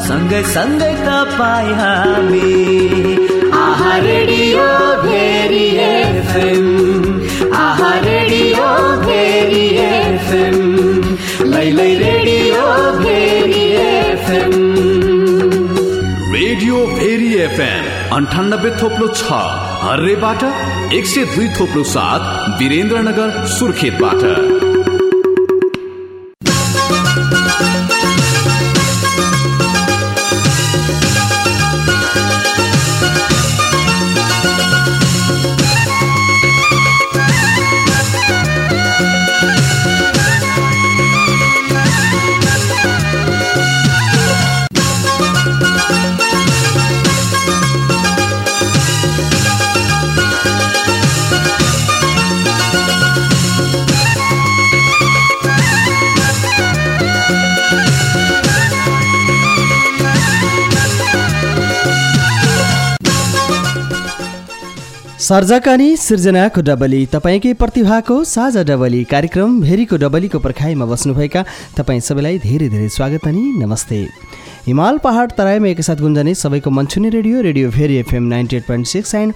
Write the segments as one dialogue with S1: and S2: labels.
S1: सँगै सँगै तपाईँ हामी आहा रेडियो भेरी एफएम आहा रेडियो भेरी एफएम लैलै radio Bheri FM
S2: radio Bheri FM 98.6 हर्रेबाट 102.7 वीरेन्द्रनगर सुर्खेतबाट।
S3: सर्जक अनि सृजनाको डबली तपाईँकै प्रतिभाको साझा डबली कार्यक्रम भेरीको डबलीको पर्खाइमा बस्नुभएका तपाईँ सबैलाई धेरै धेरै स्वागत अनि नमस्ते। हिमाल पहाड तराईमा एकसाथ गुन्जने सबैको मनछुने radio radio Bheri FM 98.6 and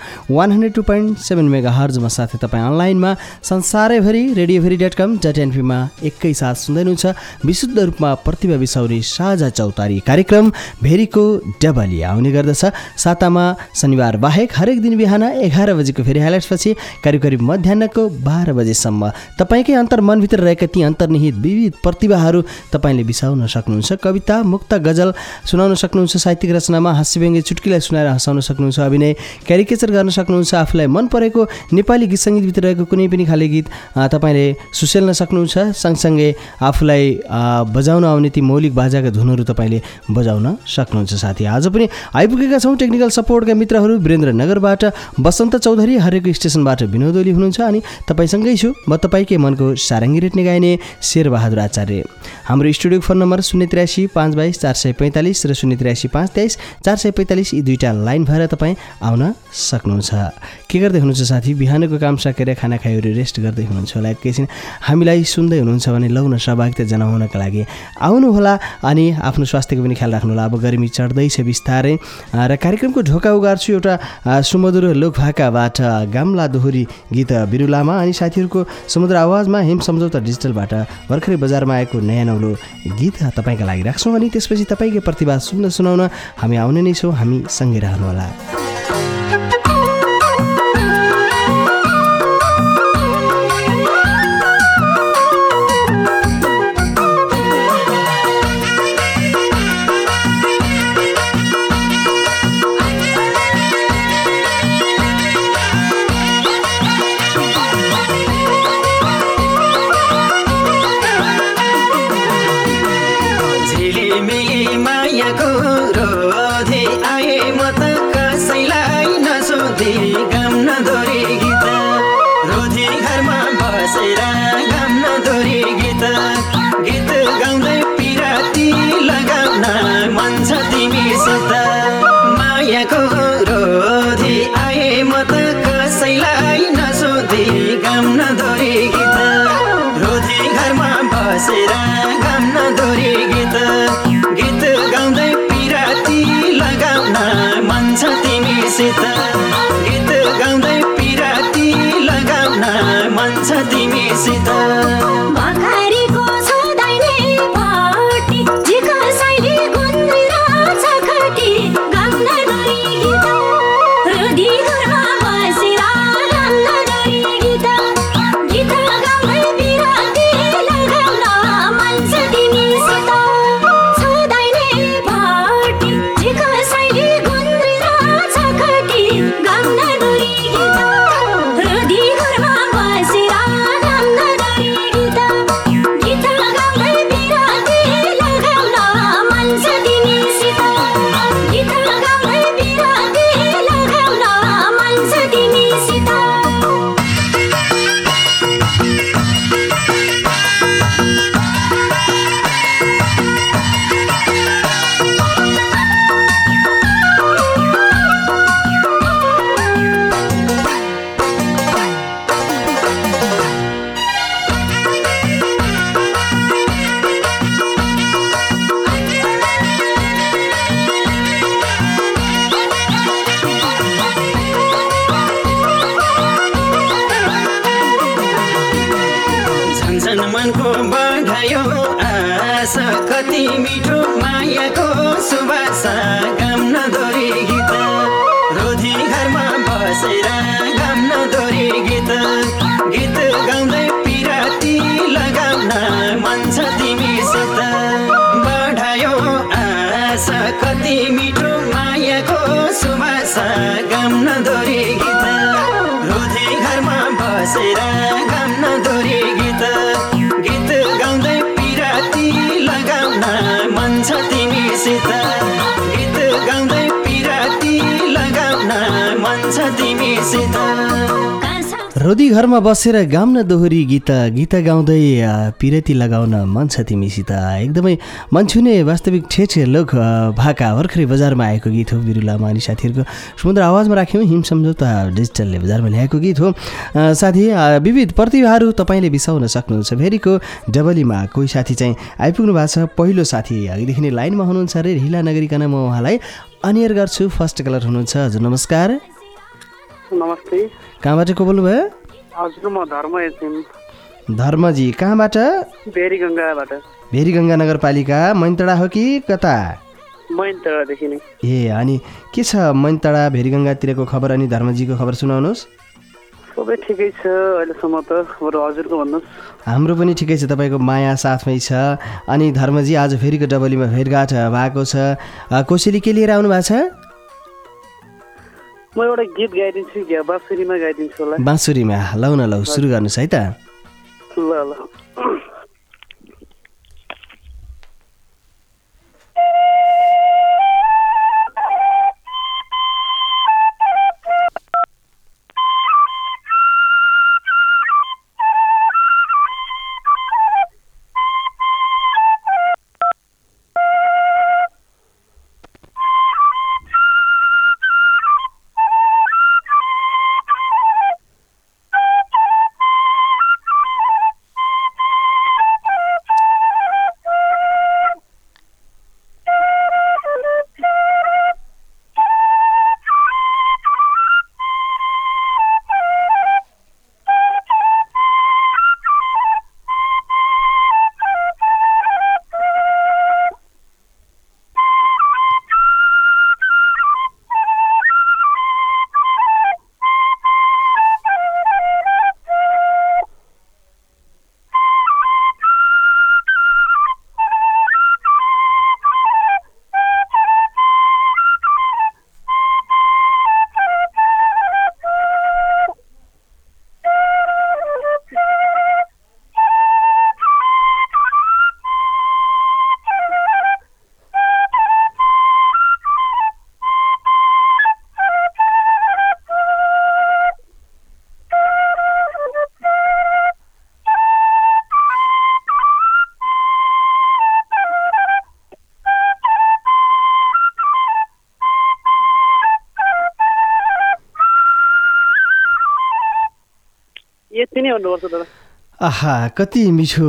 S3: 102.7 मेगाहर्जमा साथै तपाईँ अनलाइनमा संसारैभरि radioveri.com.np मा एकैसाथ सुन्दै हुनुहुन्छ विशुद्ध रूपमा प्रतिभा बिसाउने साझा चौतारी कार्यक्रम भेरीको डबली आउने गर्दछ। सातामा शनिबार बाहेक हरेक दिन बिहान 11 बजेको फेरि हाइलाइट्सपछि करिब मध्याहको 12 बजेसम्म तपाईँकै अन्तर्मनभित्र रहेका ती अन्तर्निहित विविध प्रतिभाहरू तपाईँले बिसाउन सक्नुहुन्छ। कविता, मुक्त, गजल सुनाउन सक्नुहुन्छ। साहित्यिक रचनामा हास्यव्यङ्ग्य चुटकीलाई सुनाएर हँसाउन सक्नुहुन्छ। अभिनय, क्यारिकेचर गर्न सक्नुहुन्छ। आफूलाई मन परेको नेपाली गीत सङ्गीतभित्र रहेको कुनै पनि खाले गीत तपाईँले सुसेल्न सक्नुहुन्छ। सँगसँगै आफूलाई बजाउन आउने ती मौलिक बाजाका धुनहरू तपाईँले बजाउन सक्नुहुन्छ। साथी आज पनि आइपुगेका छौँ टेक्निकल सपोर्टका मित्रहरू वीरेन्द्रनगरबाट बसन्त चौधरी, हरेको स्टेसनबाट विनोद ओली हुनुहुन्छ अनि तपाईँसँगै छु म तपाईँकै मनको सारङ्गी रेट्ने गाइने शेरबहादुर आचार्य। हाम्रो स्टुडियो फोन नम्बर 083 522 445 र 083 523 445 यी दुईवटा लाइन भएर तपाईँ आउन सक्नुहुन्छ। के गर्दै हुनुहुन्छ साथी? बिहानको काम सकेर खाना खाइवरी रेस्ट गर्दै हुनुहुन्छ होला एकैछिन हामीलाई सुन्दै हुनुहुन्छ भने लौन सहभागिता जनाउनका लागि आउनुहोला अनि आफ्नो स्वास्थ्यको पनि ख्याल राख्नुहोला। अब गर्मी चढ्दैछ बिस्तारै र कार्यक्रमको ढोका उगार्छु एउटा सुमधुर लोकभाकाबाट गाम्ला दोहोरी गीत बिरुलामा अनि साथीहरूको समुद्र आवाजमा हिम सम्झौता डिजिटलबाट भर्खरै बजारमा आएको नयाँ नौलो गीत तपाईँका लागि राख्छौँ अनि त्यसपछि तपाईँकै प्रतिभा सुनाउन हामी आउने नै छौँ। हामी सँगै रहनुहोला।
S4: गीत गाउँदै पिराती लगाउन मनको बढायो आशा कति मिठो मायाको सुबास गाउन दोरी गीत रोधी घरमा बसेर गाउन दोरी गीत गीत गाउँदै पिराती लगाउन मन छ तिमीसित बढायो आशा कति मिठो मायाको सुबास गाउन दोरी गीत रोधी घरमा बसेर गाउन दोरी गीत गीत गाउँदै पिराती लगाउन मन छ तिमीसित गीत गाउँदै पिराती लगाउन मन छ तिमीसित
S3: रोदी घरमा बसेर गाउन दोहोरी गीत गीत गाउँदै पिरती लगाउन मन छ तिमीसित एकदमै मन छुने वास्तविक छेछे लोक भाका भर्खरै बजारमा आएको गीत हो बिरुला मानी साथीहरूको सुन्दर आवाजमा राख्यौँ हिम सम्झौता डिजिटलले बजारमा ल्याएको गीत हो। साथी विविध प्रतिभाहरू तपाईँले बिसाउन सक्नुहुन्छ। भेरीको डबलीमा कोही साथी चाहिँ आइपुग्नु भएको छ। पहिलो साथी अघिदेखि नै लाइनमा हुनुहुन्छ अरे ढिला नगरिकन म उहाँलाई अनियर गर्छु। फर्स्ट कलर हुनुहुन्छ। हजुर नमस्कार।
S5: नमस्ते।
S3: कहाँबाट को बोल्नुभयो?
S5: हजुर म धर्म एकछिन।
S3: धर्मजी कहाँबाट?
S5: भेरीगङ्गाबाट।
S3: भेरीगङ्गा नगरपालिका मैनतडा हो कि कता?
S5: मैनतडादेखि नै।
S3: ए अनि के छ मैनतडा भेरीगङ्गातिरको खबर अनि धर्मजीको खबर सुनाउनुहोस्।
S5: सबै ठिकै छ अहिलेसम्म त। बरु हजुरको भन्नुहोस्।
S3: हाम्रो पनि ठिकै छ, तपाईँको माया साथमै छ। अनि धर्मजी आज फेरिको डबलीमा भेटघाट भएको छ। कोसेली के लिएर आउनु भएको छ?
S5: म एउटा गीत गाइदिन्छु, बाँसुरीमा गाइदिन्छु होला।
S3: बाँसुरीमा लौ न लौ सुरु गर्नुहोस् है त।
S5: ल ल।
S3: आहा कति मिठो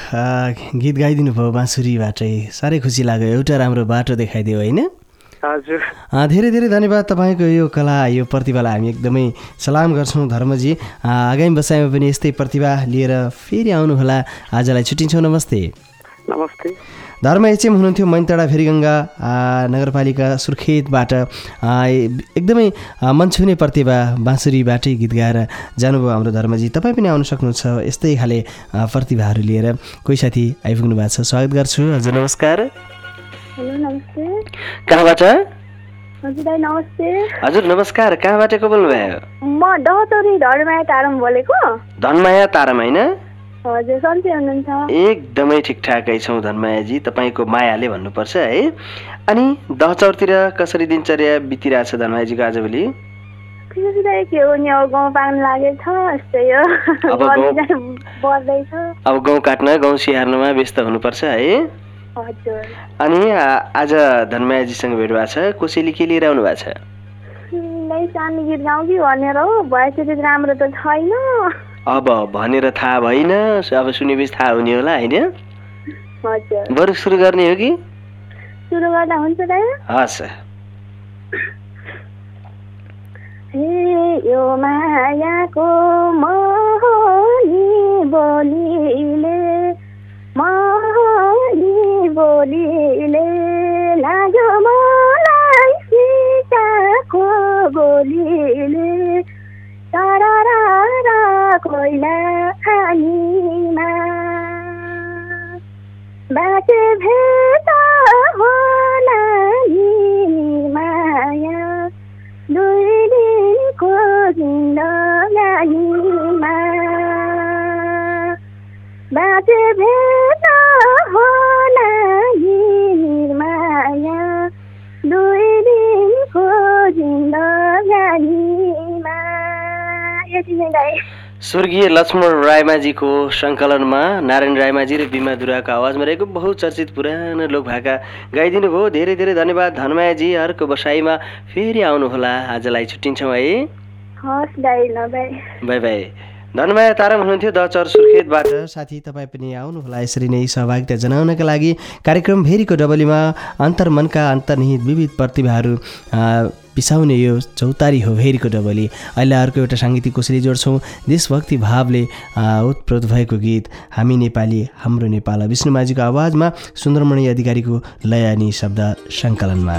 S3: गीत गाइदिनु भयो बाँसुरीबाटै। साह्रै खुसी लाग्यो। एउटा राम्रो बाटो देखाइदियो होइन?
S5: हजुर।
S3: धेरै धेरै धन्यवाद तपाईँको यो कला यो प्रतिभालाई हामी एकदमै सलाम गर्छौँ धर्मजी। आगामी बसाइमा पनि यस्तै प्रतिभा लिएर फेरि आउनुहोला। आजलाई छुट्टिन्छौँ। नमस्ते।
S5: नमस्ते।
S3: धर्म एचएम हुनुहुन्थ्यो मैनतडा भेरीगङ्गा नगरपालिका सुर्खेतबाट। एकदमै मन छुने प्रतिभा बाँसुरीबाटै गीत गाएर जानुभयो हाम्रो धर्मजी। तपाईँ पनि आउन सक्नुहुन्छ यस्तै खाले प्रतिभाहरू लिएर। कोही साथी आइपुग्नु भएको छ, स्वागत गर्छु। हजुर नमस्कार।
S6: हेलो नमस्ते।
S3: कहाँबाट?
S6: हजुर दाइ नमस्ते।
S3: हजुर नमस्कार। कहाँबाट को बोल्नुभयो?
S6: म दहतौरी धनमाया तारम बोलेको।
S3: धनमाया तारम होइन?
S6: हजुर सन्चै हुनुहुन्छ?
S3: एकदमै ठिकठाकै छौँ धनमायाजी, तपाईँको मायाले भन्नुपर्छ है। अनि दहचौरतिर कसरी दिनचर्या बितिरहेछ धनमायाजीको आजभोलि?
S6: के हो नि अब गाउँ पाक्न लागेको छ यस्तै हो।
S3: अब गाउँ काट्न गाउँ स्याहार्नुमा व्यस्त हुनुपर्छ है।
S6: हजुर।
S3: अनि आज धनमायाजीसँग भेट भएको छ। कोसेली के लिएर आउनु भएको छ?
S6: सानो गीत गाउँ कि भनेर हो। भएछ त्यति राम्रो त छैन।
S3: अब भनेर थाहा भएन, अब सुनेपछि थाहा हुने होला होइन?
S6: हजुर।
S3: बरु सुरु गर्ने हो कि?
S6: सुरु गर्दा हुन्छ दाइ?
S3: हस्।
S6: यो मायाको मोहनी बोलीले मोहनी बोलीले लाग्यो मलाई सीताको बोलीले तररा कोइला खानीमा बाँचे भेट होला नि माया दुई दिनको जिन्दगानीमा बाँचे भेट होला नि माया दुई दिनको जिन्दगानीमा। यति नै गाएँ।
S7: स्वर्गीय लक्ष्मण रायमाझीको सङ्कलनमा नारायण रायमाझी र बिमा दुराको आवाजमा रहेको बहुचर्चित पुरानो लोकभाका गाइदिनु भयो। धेरै धेरै धन्यवाद धनमायाजी। अर्को बसाइमा फेरि आउनुहोला। आजलाई छुट्टिन्छौँ है।
S6: हस् दाइ ल bye.
S7: Bye bye. Dhanmaya Tarang हुनुहुन्थ्यो दचर सुर्खेतबाट।
S3: साथी तपाईँ पनि आउनुहोला यसरी नै सहभागिता जनाउनका लागि कार्यक्रम भेरीको डबलीमा। अन्तर्मनका अन्तर्निहित विविध प्रतिभाहरू पिसाउने यो चौतारी हो भेरीको डबली। अहिले अर्को एउटा साङ्गीतिक कोसेली जोड्छौँ। देशभक्ति भावले ओतप्रोत भएको गीत हामी नेपाली हाम्रो नेपाल, विष्णुमाझीको आवाजमा सुन्दरमणि अधिकारीको लय अनि शब्द सङ्कलनमा।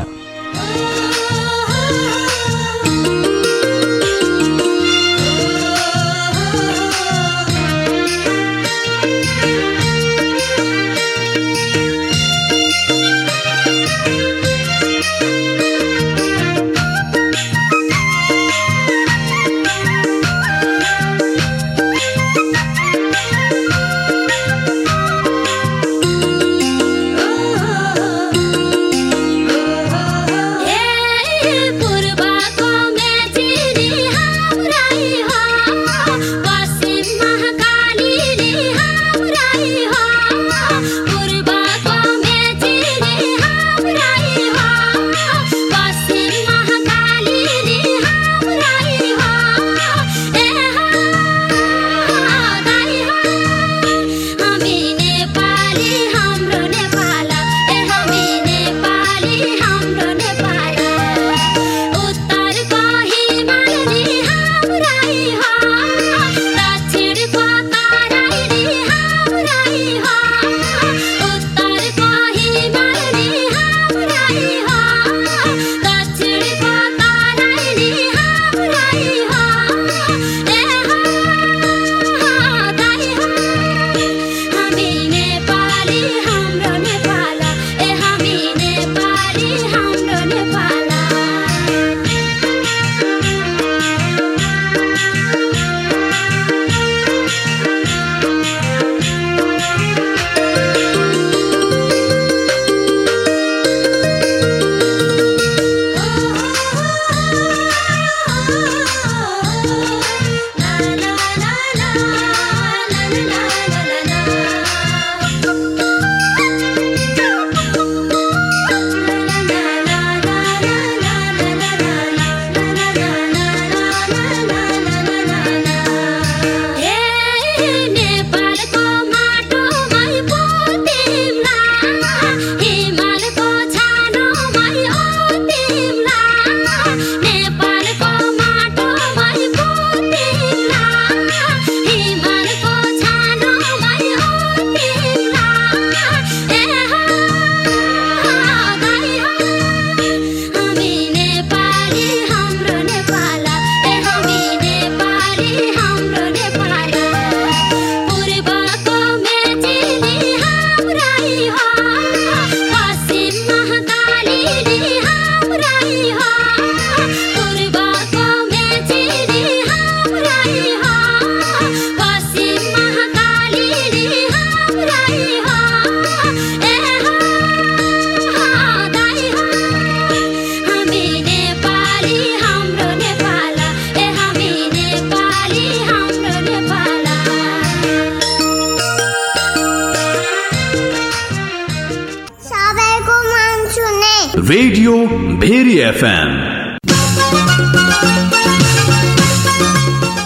S2: Radio Bheri FM.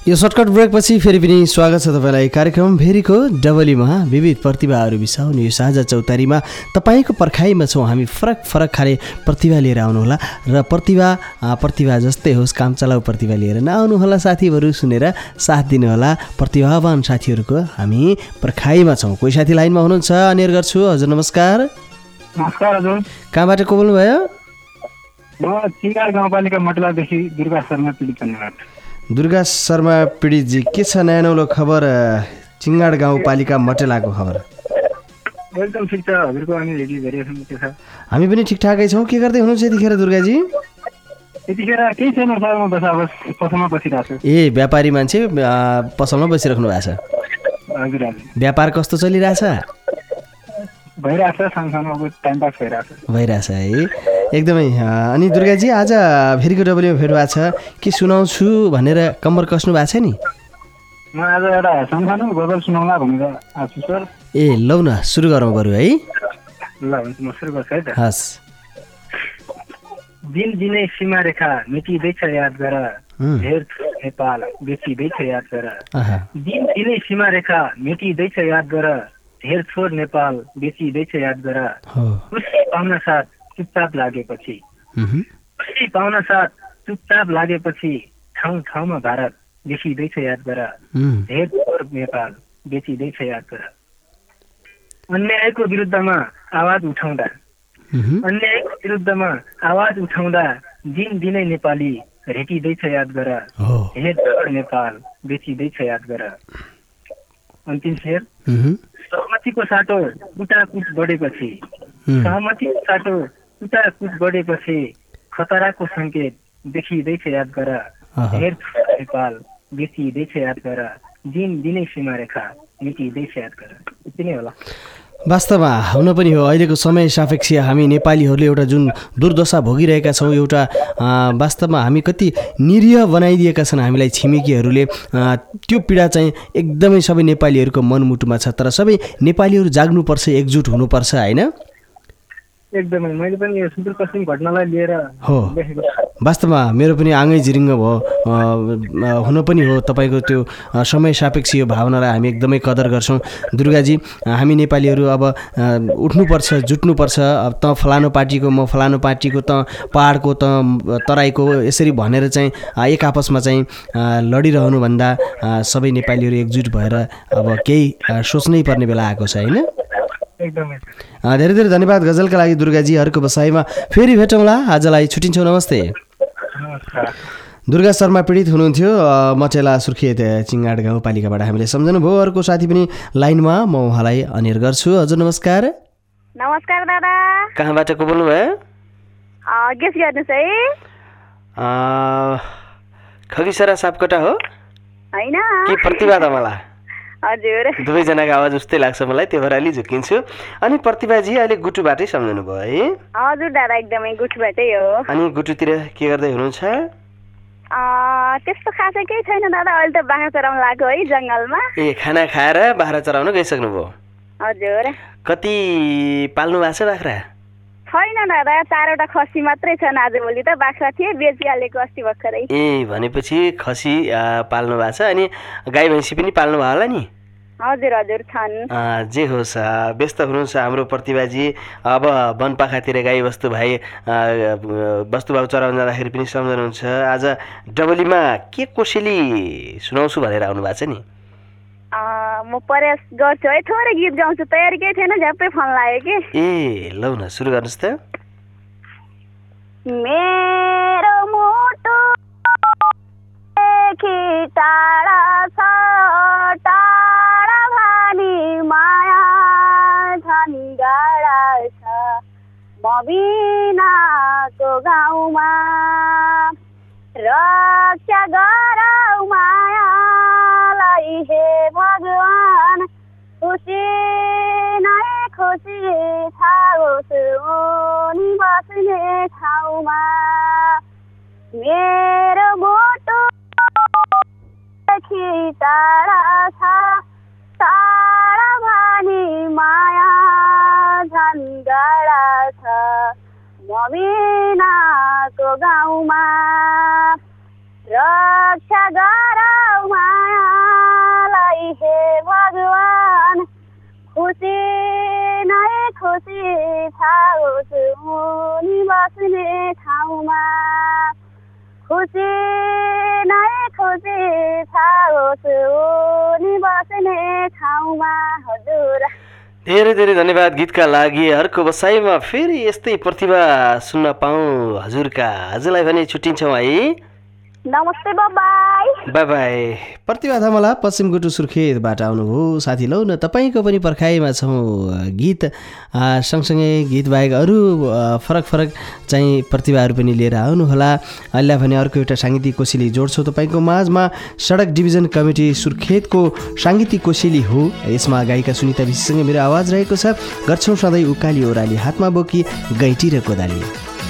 S3: यो सर्टकट ब्रेकपछि फेरि पनि स्वागत छ तपाईँलाई कार्यक्रम भेरीको डबलीमा विविध प्रतिभाहरू बिसाउने यो साझा चौतारीमा तपाईँको पर्खाइमा छौँ हामी। फरक फरक खाले प्रतिभा लिएर आउनुहोला र प्रतिभा जस्तै होस् काम चलाउ प्रतिभा लिएर नआउनुहोला। साथीहरू सुनेर साथ दिनुहोला। प्रतिभावान साथीहरूको हामी पर्खाइमा छौँ। कोही साथी लाइनमा हुनुहुन्छ, अनियर गर्छु। हजुर नमस्कार।
S8: नमस्कार हजुर।
S3: कहाँबाट को बोल्नुभयो?
S8: म चिङ्गाड गाउँपालिका मटलादेखि दुर्गा शर्मा पीडित धन्यवाद।
S3: दुर्गा शर्मा पीडितजी, के छ नयाँ नौलो खबर चिङ्गाड गाउँपालिका मटेलाको खबर?
S8: एकदम ठिक छ हजुरको। अनि के छ?
S3: हामी पनि ठिकठाकै छौँ। के गर्दै हुनुहुन्छ यतिखेर दुर्गाजी?
S8: यतिखेर केही छैन सर, म पसलमा बसिरहेको छु।
S3: ए व्यापारी मान्छे पसलमा बसिराख्नु भएको छ?
S8: हजुर हजुर।
S3: व्यापार कस्तो चलिरहेछ?
S8: भइरहेछ, सानसानो अब टाइम पास
S3: भइरहेछ है एकदमै। अनि दुर्गाजी आज फेरिको डबलीमा भेट भएको छ, के सुनाउँछु भनेर कम्बर कस्नु भएको छ नि?
S8: म आज एउटा सानसानो गजल सुनाउला भनेर आएको छु सर।
S3: ए लौ न सुरु गरौँ बरु है।
S8: ल हुन्छ, म सुरु गर्छु है त।
S3: हस्।
S8: दिन दिनै सीमा रेखा मेटिँदैछ याद गर, धेर नेपाल बेचिँदैछ याद गर। दिन दिनै सीमा रेखा मेटिँदैछ याद गर, धेर छोड नेपाल बेचिँदैछ याद गर। खुसी पाउन साथ चुपचाप लागेपछि, खुसी पाउन साथ चुपचाप लागेपछि, ठाउँ ठाउँमा भारत बेचिँदैछ याद गर, धेर छोड नेपाल बेचिँदैछ याद गर। अन्यायको विरुद्धमा आवाज उठाउँदा, अन्यायको विरुद्धमा आवाज उठाउँदा, दिन दिनै नेपाली रेटिँदैछ याद गर, धेर छोड नेपाल बेचिँदैछ याद गर। अन्तिम शेर। सहमतिको साटो कुटाकुट बढेपछि, सहमतिको साटो कुटाकुट बढेपछि, खतराको सङ्केत देखिँदैछ याद गर, धेर नेपाल बेचिँदैछ याद गर, दिन दिनै सीमा रेखा मेटिँदैछ याद गर। यति नै होला।
S3: वास्तवमा हुन पनि हो। अहिलेको समय सापेक्ष हामी नेपालीहरूले एउटा जुन दुर्दशा भोगिरहेका छौँ, एउटा वास्तवमा हामी कति निरीह बनाइदिएका छन् हामीलाई छिमेकीहरूले। त्यो पीडा चाहिँ एकदमै सबै नेपालीहरूको मनमुटुमा छ। तर सबै नेपालीहरू जाग्नुपर्छ, एकजुट हुनुपर्छ होइन?
S8: एकदमै। मैले पनि यो सुदूरपश्चिम घटनालाई लिएर
S3: हो, वास्तवमा मेरो पनि आँगै जिरिङ्ग भयो। हुन पनि हो, तपाईँको त्यो समय सापेक्ष यो भावनालाई हामी एकदमै कदर गर्छौँ। दुर्गाजी, हामी नेपालीहरू अब उठ्नुपर्छ, जुट्नुपर्छ। अब त फलानु पार्टीको, म फलानु पार्टीको, त पहाडको, त तराईको, यसरी भनेर चाहिँ एक आपसमा चाहिँ लडिरहनुभन्दा सबै नेपालीहरू एकजुट भएर अब केही सोच्नै पर्ने बेला आएको छ होइन?
S8: एकदमै।
S3: धेरै धेरै धन्यवाद गजलका लागि दुर्गाजी। अर्को बसाइमा फेरि भेटौँला। आजलाई छुट्टिन्छौँ। नमस्ते। दुर्गा शर्मा पीडित हुनुहुन्थ्यो मटेला सुर्खेत चिङ्गाड गाउँपालिकाबाट। हामीले सम्झनुभयो। अर्को साथी पनि लाइनमा, म उहाँलाई अनिर गर्छु। हजुर नमस्कार।
S6: नमस्कार दादा।
S7: कहाँबाट को बोल्नुभयो?
S6: गेस गर्नुहोस् है।
S7: खगिसरा सापकोटा हो
S6: होइन?
S7: के प्रतिभा त मलाई?
S6: हजुर।
S7: दुवैजनाको आवाज उस्तै लाग्छ मलाई, त्यो भएर अलि झुकिन्छु। अनि प्रतिभाजी अहिले गुटुबाटै सम्झनु भयो है?
S6: हजुर दादा, एकदमै गुटुबाटै हो।
S7: अनि गुटुतिर के गर्दै हुनुहुन्छ?
S6: त्यस्तो खासै केही छैन दादा, अहिले त बाख्रा चराउन लाग्यो है जङ्गलमा।
S7: ए खाना खाएर बाख्रा चराउन गइसक्नुभयो?
S6: हजुर।
S7: कति पाल्नु भएको छ बाख्रा?
S6: छैन दादा, 4वटा खसी मात्रै छन्। आजभोलि त बाख्रा थिए, बेचिहालेको अस्ति भर्खरै।
S7: ए भनेपछि खसी पाल्नु भएको छ। अनि गाई भैँसी पनि पाल्नु भयो होला नि?
S6: हजुर हजुर छन्।
S7: जे होस्, व्यस्त हुनुहुन्छ हाम्रो प्रतिभाजी। अब वनपाखातिर गाई वस्तु भाउ चराउन जाँदाखेरि पनि सम्झनुहुन्छ। आज डबलीमा के कोसेली सुनाउँछु भनेर आउनु भएको छ नि?
S6: म प्रयास गर्छु है, थोरै गीत गाउँछु। तयारी केही थिएन, झ्याप्पै फोन लाग्यो कि।
S7: ए लौ न सुरु गर्नुहोस् त।
S6: मेरो मुटु टाढा छ, टाढा भानी माया झन् गाडा छ, म बिनाको गाउँमा रक्षा गरौ मायालाई हे भगवान, खुसी नै खुसी छाओस् उनी बस्ने ठाउँमा। मेरो मुटु टाढा छ, टाढा भानी माया झन् गाडा छ, म बिनाको गाउँमा रक्षा गरौ छाओस् उनी बस्ने ठाउँमा खुसी नै खुसी छाओस् उनी बस्ने ठाउँमा हजुर।
S7: धेरै धेरै धन्यवाद गीतका लागि। अर्को बसाइमा फेरि यस्तै प्रतिभा सुन्न पाऊँ हजुरलाई भने छुट्टिन्छौँ है।
S6: नमस्ते, बाई
S7: बाई।
S3: प्रतिभा धमला पश्चिम गुटु सुर्खेतबाट आउनुभयो साथी। लौ न तपाईँको पनि पर्खाइमा छौँ गीत सँगसँगै गीत बाहेक अरू फरक फरक चाहिँ प्रतिभाहरू पनि लिएर आउनुहोला। अहिले भने अर्को एउटा साङ्गीतिक कोसेली जोड्छौँ तपाईँको माझमा। सडक डिभिजन कमिटी सुर्खेतको साङ्गीतिक कोसेली हो। यसमा गायिका सुनिता विशीसँग मेरो आवाज रहेको छ। गर्छौँ सधैँ उकाली ओह्राली हातमा बोकी गैँटी र कोदाली।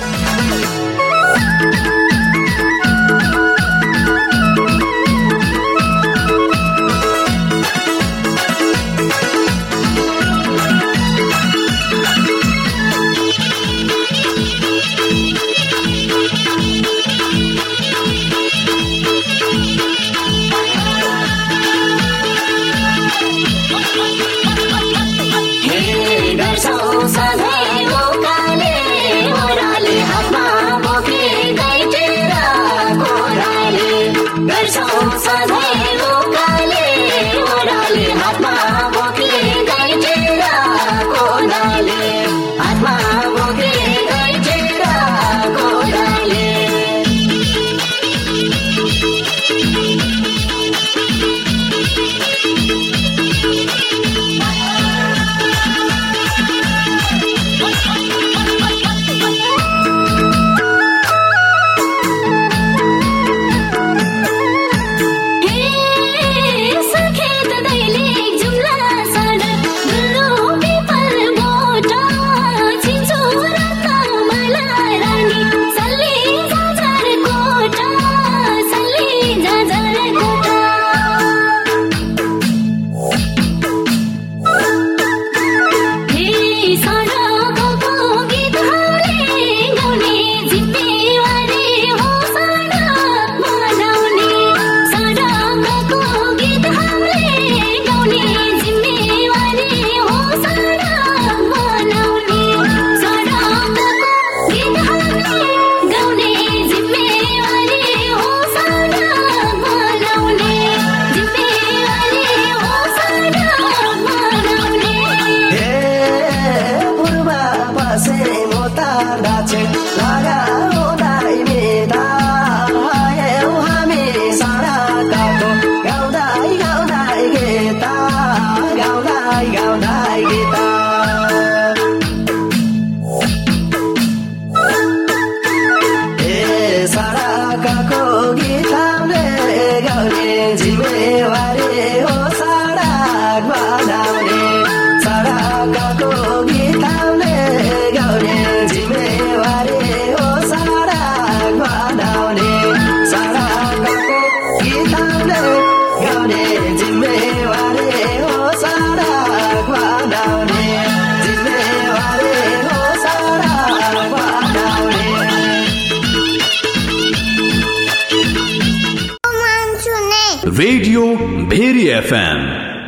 S2: Radio Bheri FM.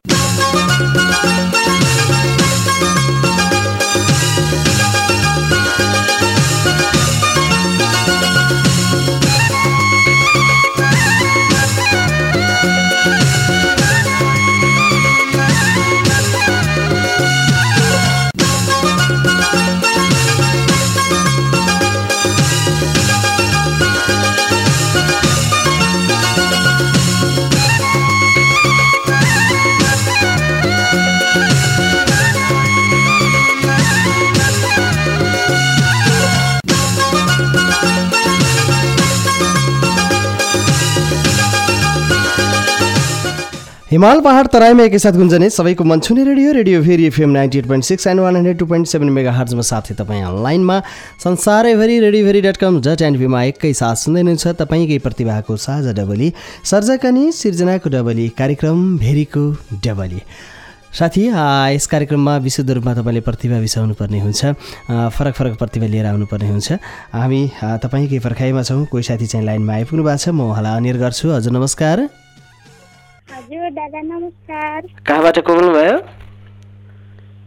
S3: हिमाल पहाड तराईमा एकैसाथ गुन्जने सबैको मन छुने रेडियो भेरी एफएम 98.6 एन्ड 102.7 मेगाहर्जमा साथै तपाईँ अनलाइनमा संसारैभरि radiobheri.com.np एकैसाथ सुन्दै हुनुहुन्छ तपाईँकै प्रतिभाको साझा डबली, सर्जकनी सिर्जनाको डबली, कार्यक्रम भेरीको डबली। साथी, यस कार्यक्रममा विशुद्ध रूपमा तपाईँले प्रतिभा बिसाउनु पर्ने हुन्छ, फरक फरक प्रतिभा लिएर आउनुपर्ने हुन्छ। हामी तपाईँकै पर्खाइमा छौँ। कोही साथी चाहिँ लाइनमा आइपुग्नु भएको छ, म उहाँलाई अनिर गर्छु। हजुर नमस्कार।
S6: हजुर दादा नमस्कार।
S7: कहाँबाट को बोल्नु भयो?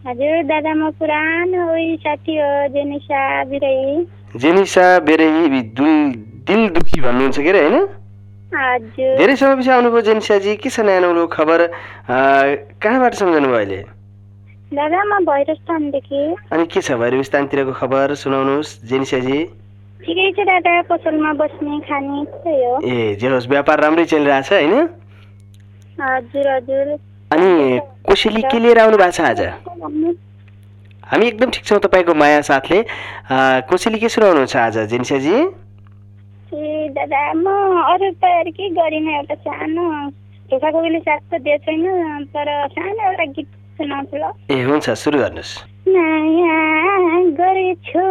S6: हजुर दादा म पुरानो साथी हो जेनिसा बिरही।
S7: जेनिसा बेरेही दिल दुखी भन्नुहुन्छ के अरे होइन?
S6: हजुर।
S7: धेरै समयपछि आउनुभयो जेनिसाजी, के छ नयाँ नौलो खबर? कहाँबाट सम्झनु भयो अहिले?
S6: दादा म भैरवस्थानदेखि।
S7: अनि के छ भैरवस्थानतिरको खबर सुनाउनुहोस् जेनिसाजी।
S6: ठिकै छ दादा, पसलमा बस्ने खाने त्यही हो।
S7: ए जे होस् व्यापार राम्रै चलिरहेछ होइन?
S6: हजुर हजुर।
S7: अनि कोसेली के लिएर आउनु भएको छ आज? हामी एकदम ठिक छौँ तपाईँको माया साथले। कोसेली के सुनाउनु छ आज जेनिसाजी?
S6: ए दादा म अरू तयारी के गरिनँ, एउटा सानो ढोकाको बेला साथ त दिएको छैन, तर सानो एउटा गीत सुनाउँछु ल।
S7: ए हुन्छ सुरु गर्नुहोस्।
S6: माया गरेछु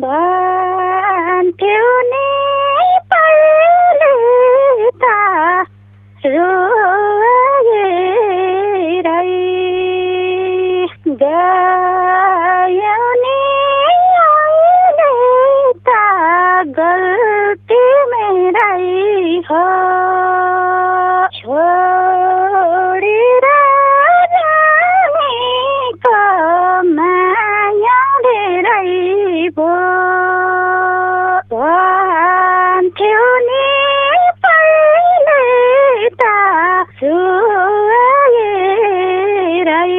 S6: भन्थ्यौ नि पहिले त रोएर गयौ नि अहिले त गल्ती मेरै हो छोडेर जानेको माया धेरै भो भन्थ्यौ नि पहिले त छोडेरै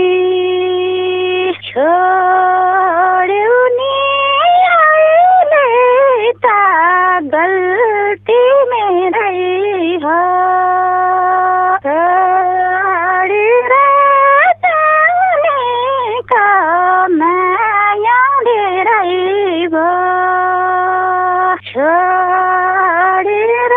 S6: छोड्यौ नि अहिले त गल्ती मेरै हो छोडेर जानेको माया धेरै भो छोडेर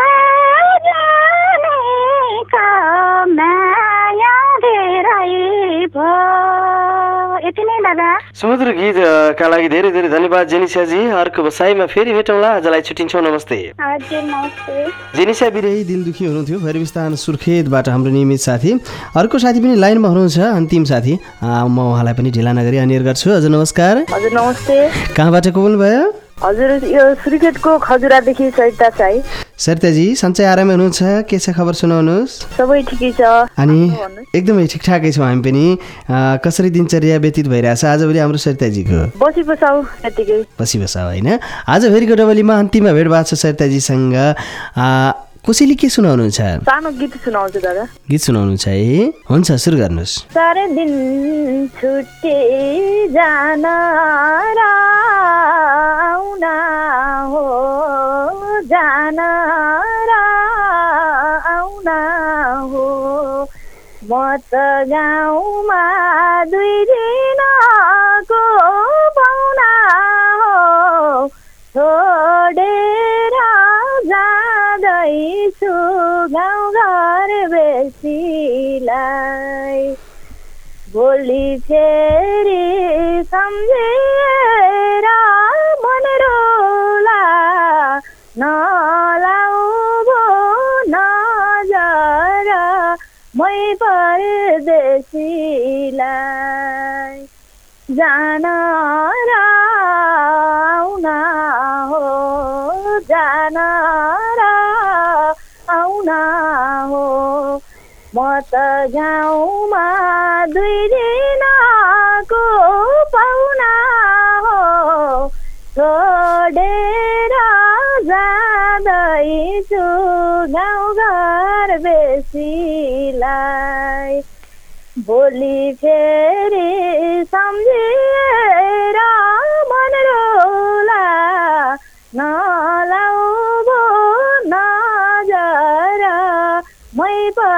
S6: जानेको माया धेरै भो। यति नै दादा।
S7: सुमधुर गीतका लागि धेरै धेरै धन्यवाद जेनिसाजी। अर्को बसाइमा फेरि भेटौँला। आजलाई छुट्टिन्छौँ। नमस्ते।
S6: हजुर नमस्ते।
S3: जेनिसा बिरही दिल दुखी हुनुहुन्थ्यो भैरवस्थान सुर्खेतबाट हाम्रो नियमित साथी। अर्को साथी पनि लाइनमा हुनुहुन्छ, अन्तिम साथी। म उहाँलाई पनि ढिला नगरी अनियर गर्छु। हजुर नमस्कार।
S5: हजुर नमस्ते।
S3: कहाँबाट को बोल्नुभयो?
S5: हजुर यो सुर्खेतको खजुरादेखि सरिता साई।
S3: सरिताजी सन्चै आरामै हुनुहुन्छ? के छ खबर सुनाउनुहोस्।
S5: सबै ठिकै छ।
S3: अनि एकदमै ठिकठाकै छौँ हामी पनि। कसरी दिनचर्या व्यतीत भइरहेछ आजभोलि हाम्रो सरिताजीको?
S5: बसी बसाउ त्यतिकै।
S3: बसी बसाउ होइन। आज फेरिको डबलीमा अन्तिममा भेट भएको छ सरिताजीसँग। कोसेली के सुनाउनुहुन्छ?
S5: सानो गीत सुनाउँछु दादा।
S3: गीत सुनाउनुहुन्छ है? हुन्छ सुरु गर्नुहोस्।
S6: सारे दिन छुट्टी जान आउना हो जान आउना हो म त गाउँमा 2 दिनको पाउना हो छोडेर जाँदैछु गाउँघर बेसीलाई भोलि फेरि सम्झेर मन रोला नलाउ भो नजर मै परदेशीलाई जान आउना हो जान आउना हो म त गाउँमा 2 दिनको पाउना हो छोडेर जाँदैछु गाउँघर बेसीलाई भोलि फेरि सम्झेर मन रोला नलाउ भो नजर मै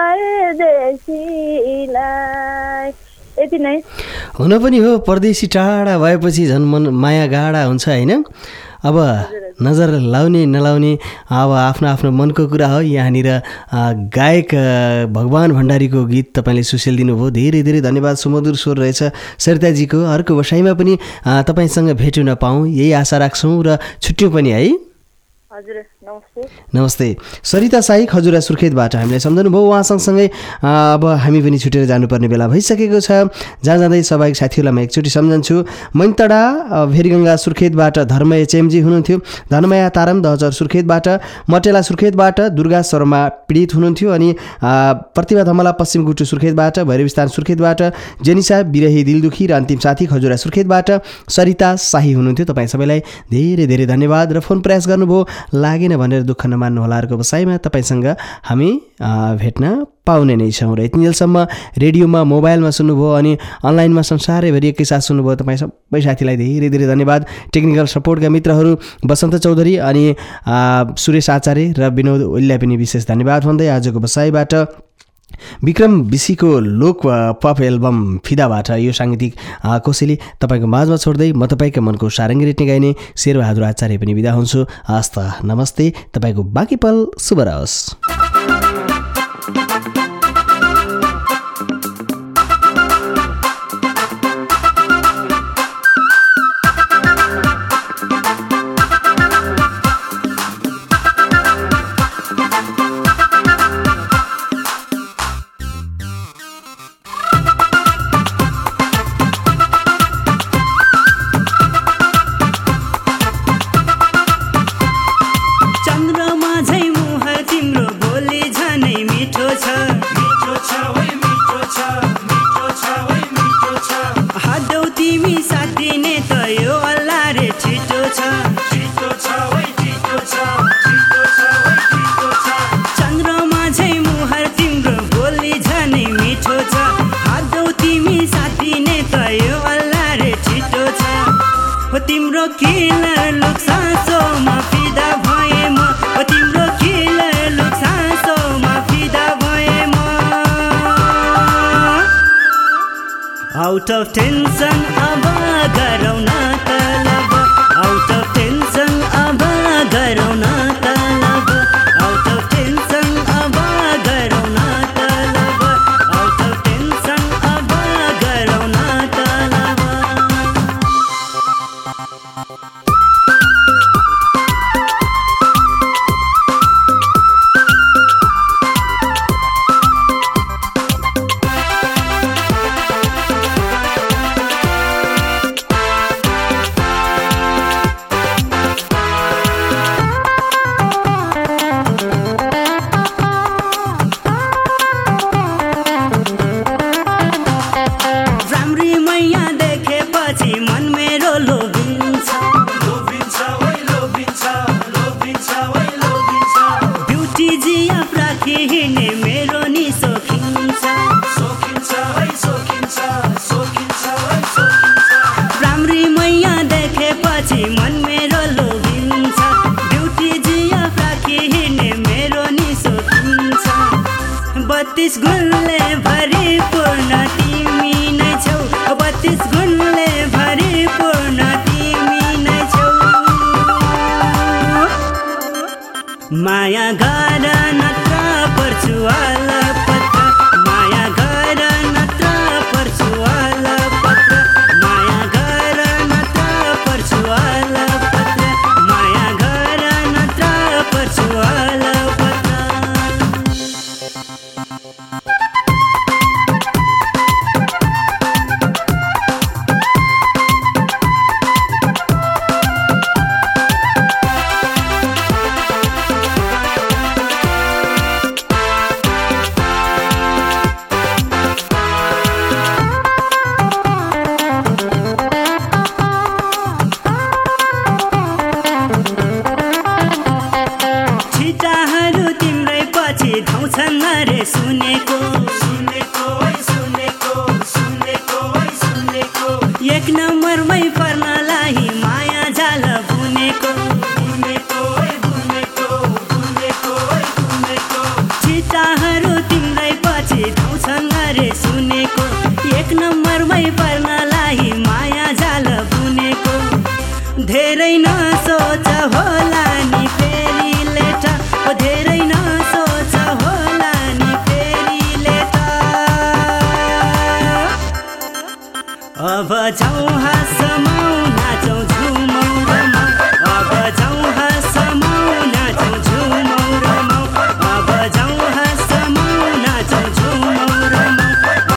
S6: परदेशीलाई। यति नै।
S3: हुन पनि हो, परदेशी टाढा भएपछि झन् मन माया गाढा हुन्छ होइन? अब नजर लाउने नलाउने अब आफ्नो आफ्नो मनको कुरा हो। यहाँनिर गायक भगवान भण्डारीको गीत तपाईँले सुशील दिनुभयो। धेरै धेरै धन्यवाद। सुमधुर स्वर रहेछ सरिताजीको। अर्को बसाइमा पनि तपाईँसँग भेट हुन पाऊँ यही आशा राख्छौँ र छुट्यौँ पनि है।
S6: हजुर नमस्ते।
S3: नमस्ते। सरिता साई खजुरा सुर्खेतबाट हामीलाई सम्झनु भयो। उहाँ सँगसँगै अब हामी पनि छुटेर जानुपर्ने बेला भइसकेको छ। जहाँ जाँदै स्वाभाविक साथीहरूलाई म एकचोटि सम्झन्छु। मैनतडा भेरीगङ्गा सुर्खेतबाट धर्म एचएमजी हुनुहुन्थ्यो। धनमाया तारम दहचर सुर्खेतबाट, मटेला सुर्खेतबाट दुर्गा शर्मा पीडित हुनुहुन्थ्यो। अनि प्रतिभा धमला पश्चिम गुटु सुर्खेतबाट, भैरवस्थान सुर्खेतबाट जेनिसा बिरही दिलदुखी र अन्तिम साथी खजुरा सुर्खेतबाट सरिता शाही हुनुहुन्थ्यो। तपाईँ सबैलाई धेरै धेरै धन्यवाद र फोन प्रयास गर्नुभयो। लागेन भनेर दुःख नमान्नु होला। अर्को बसाइमा तपाईँसँग हामी भेट्न पाउने नै छौँ। र यतिन्जेलसम्म रेडियोमा मोबाइलमा सुन्नुभयो अनि अनलाइनमा संसारैभरि एकैसाथ सुन्नुभयो। तपाईँ सबै साथीलाई धेरै धेरै धन्यवाद। टेक्निकल सपोर्टका मित्रहरू बसन्त चौधरी अनि सुरेश आचार्य र विनोद ओलीलाई पनि विशेष धन्यवाद भन्दै आजको बसाइबाट विक्रम विशीको लोक पप एल्बम फिदाबाट यो साङ्गीतिक कोसेली तपाईँको माझमा छोड्दै म तपाईँको मनको सारङ्गी रेट्ने गाइने शेरबहादुर आचार्य पनि बिदा हुन्छु। हस्त नमस्ते। तपाईँको बाँकी पल शुभ रहोस्।
S1: Out of tension अब गरौँ न तलब, out of tension अब गरौँ न तलब, out of tension अब गरौँ न तलब, out of tension अब गरौँ न तलब। बत्तीस गुणले भरिपूर्ण तिमी नै छौ, बत्तीस गुणले भरिपूर्ण तिमी नै छौ। माया गर नत्र पर्छु अलपत्र, माया गर नत्र पर्छु अलपत्र, माया गर नत्र पर्छु अलपत्र, माया गर नत्र पर्छु अलपत्र। सुनेको सुनेको सुनेको सुनेको सुनेको एक नम्बरमै पर्नलाई माया जाल बुनेको बुनेको बुनेको बुनेको बुनेको चिताहरू तिम्रै पछि धाउँछन् रे सुनेको एक नम्बरमै पर्नलाई माया जाल बुनेको धेरै नसोच होला नि फेरि लेट धेरै नसोच होला नि फेरि लेट अब जाऊ